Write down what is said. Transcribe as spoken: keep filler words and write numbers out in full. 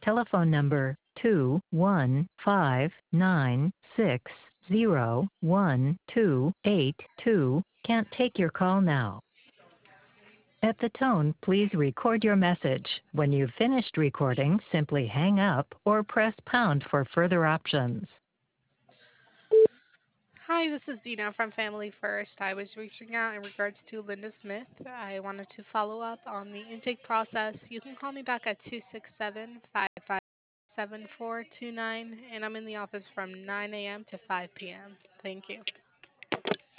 telephone number two one five nine six zero one two eight two can't take your call now. At the tone, please record your message. When you've finished recording, simply hang up or press pound for further options. Hi, this is Dina from Family First. I was reaching out in regards to Linda Smith. I wanted to follow up on the intake process. You can call me back at two six seven, five five seven four two nine, and I'm in the office from nine a m to five p m. Thank you.